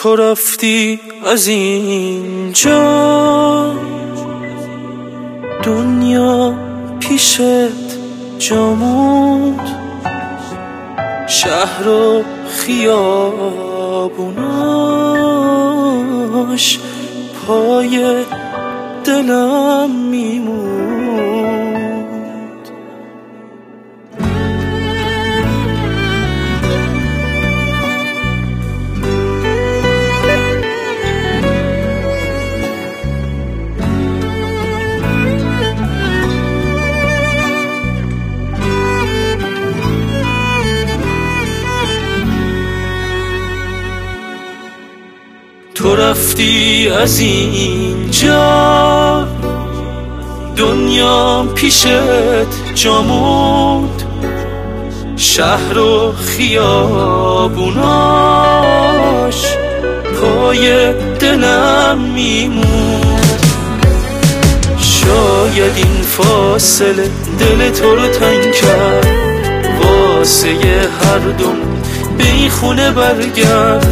تو رفتی از اینجا، دنیا پیشت جامود، شهر و خیابوناش پای دلم میمون. تو رفتی از اینجا، دنیا پیشت جامود، شهر و خیابوناش پای دلم میموند. شاید این فاصله دل تو رو تنگ کرد، واسه هر دوم به این خونه برگرد.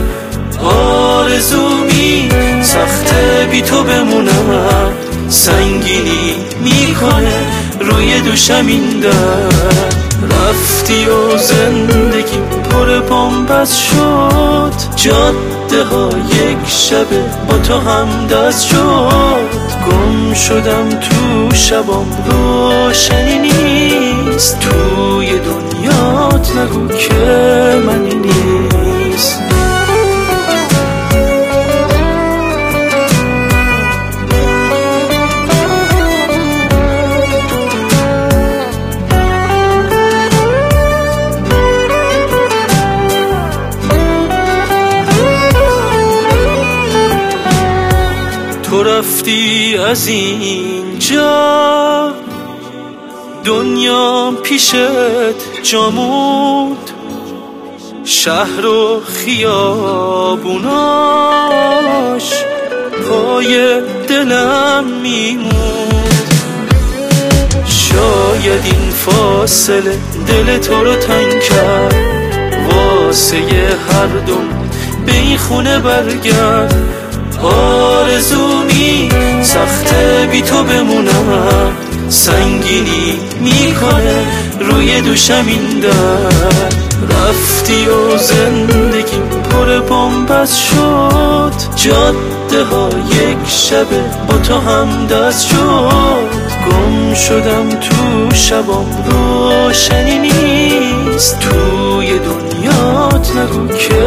آرزومی سخته بی تو بمونم، سنگینی میکنه روی دوشم این در. رفتی و زندگی پر بنبست شد، جاده ها یک شبه با تو هم دست شد. گم شدم تو شبام روشنی نیست، توی دنیات نگو که منی نیست. تو رفتی از اینجا، دنیا پیشت جامود، شهر و خیابوناش پای دلم میموند. شاید این فاصله دل تو رو تنگ کرد، واسه هر دوم به این خونه برگرد. آرزومی سخته بی تو بمونم، سنگینی میکنه روی دوشم این در. رفتی و زندگی پر بنبست شد، جاده ها یک شبه با تو هم دست شد. گم شدم تو شبام روشنی نیست، توی دنیات نگو که